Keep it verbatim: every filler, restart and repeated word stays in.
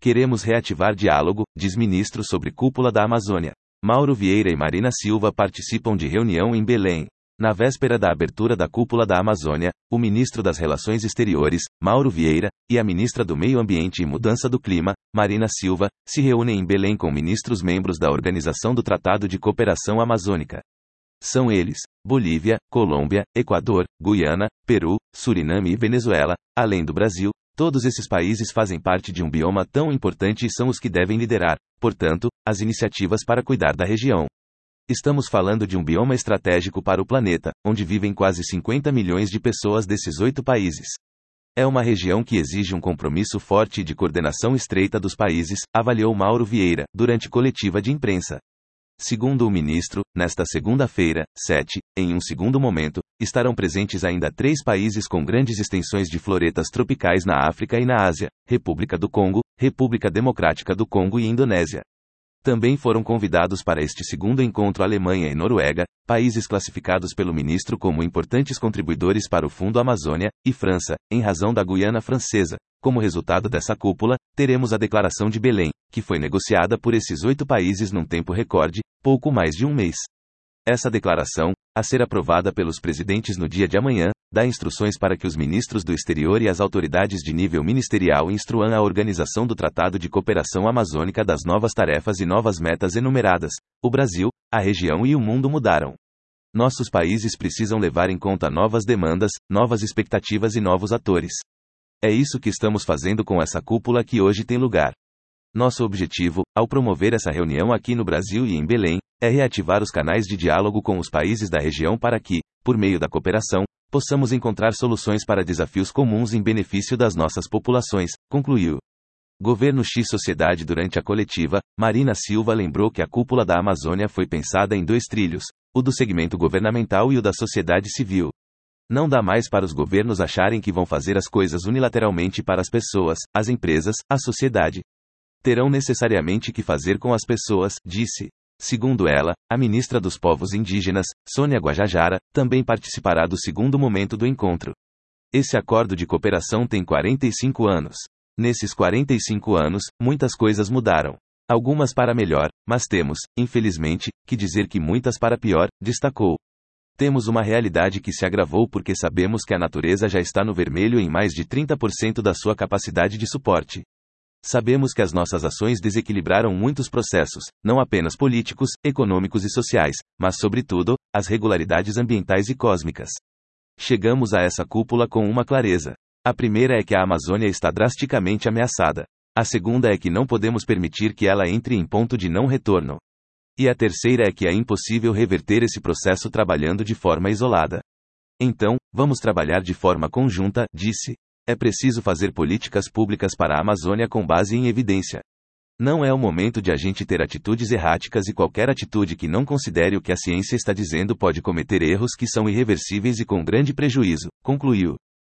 Queremos reativar diálogo, diz ministro sobre cúpula da Amazônia. Mauro Vieira e Marina Silva participam de reunião em Belém. Na véspera da abertura da cúpula da Amazônia, o ministro das Relações Exteriores, Mauro Vieira, e a ministra do Meio Ambiente e Mudança do Clima, Marina Silva, se reúnem em Belém com ministros membros da Organização do Tratado de Cooperação Amazônica. São eles: Bolívia, Colômbia, Equador, Guiana, Peru, Suriname e Venezuela, além do Brasil. Todos esses países fazem parte de um bioma tão importante e são os que devem liderar, portanto, as iniciativas para cuidar da região. Estamos falando de um bioma estratégico para o planeta, onde vivem quase cinquenta milhões de pessoas desses oito países. É uma região que exige um compromisso forte e de coordenação estreita dos países, avaliou Mauro Vieira, durante coletiva de imprensa. Segundo o ministro, nesta segunda-feira, sete, em um segundo momento, estarão presentes ainda três países com grandes extensões de florestas tropicais na África e na Ásia: República do Congo, República Democrática do Congo e Indonésia. Também foram convidados para este segundo encontro Alemanha e Noruega, países classificados pelo ministro como importantes contribuidores para o Fundo Amazônia, e França, em razão da Guiana Francesa. Como resultado dessa cúpula, teremos a Declaração de Belém, que foi negociada por esses oito países num tempo recorde, pouco mais de um mês. Essa declaração, a ser aprovada pelos presidentes no dia de amanhã, dá instruções para que os ministros do exterior e as autoridades de nível ministerial instruam a organização do Tratado de Cooperação Amazônica das novas tarefas e novas metas enumeradas. O Brasil, a região e o mundo mudaram. Nossos países precisam levar em conta novas demandas, novas expectativas e novos atores. É isso que estamos fazendo com essa cúpula que hoje tem lugar. Nosso objetivo, ao promover essa reunião aqui no Brasil e em Belém, é reativar os canais de diálogo com os países da região para que, por meio da cooperação, possamos encontrar soluções para desafios comuns em benefício das nossas populações, concluiu. Governo X Sociedade. Durante a coletiva, Marina Silva lembrou que a cúpula da Amazônia foi pensada em dois trilhos, o do segmento governamental e o da sociedade civil. Não dá mais para os governos acharem que vão fazer as coisas unilateralmente para as pessoas, as empresas, a sociedade. Terão necessariamente que fazer com as pessoas, disse. Segundo ela, a ministra dos Povos Indígenas, Sônia Guajajara, também participará do segundo momento do encontro. Esse acordo de cooperação tem quarenta e cinco anos. Nesses quarenta e cinco anos, muitas coisas mudaram. Algumas para melhor, mas temos, infelizmente, que dizer que muitas para pior, destacou. Temos uma realidade que se agravou porque sabemos que a natureza já está no vermelho em mais de trinta por cento da sua capacidade de suporte. Sabemos que as nossas ações desequilibraram muitos processos, não apenas políticos, econômicos e sociais, mas, sobretudo, as regularidades ambientais e cósmicas. Chegamos a essa cúpula com uma clareza. A primeira é que a Amazônia está drasticamente ameaçada. A segunda é que não podemos permitir que ela entre em ponto de não retorno. E a terceira é que é impossível reverter esse processo trabalhando de forma isolada. Então, vamos trabalhar de forma conjunta, disse. É preciso fazer políticas públicas para a Amazônia com base em evidência. Não é o momento de a gente ter atitudes erráticas e qualquer atitude que não considere o que a ciência está dizendo pode cometer erros que são irreversíveis e com grande prejuízo, concluiu.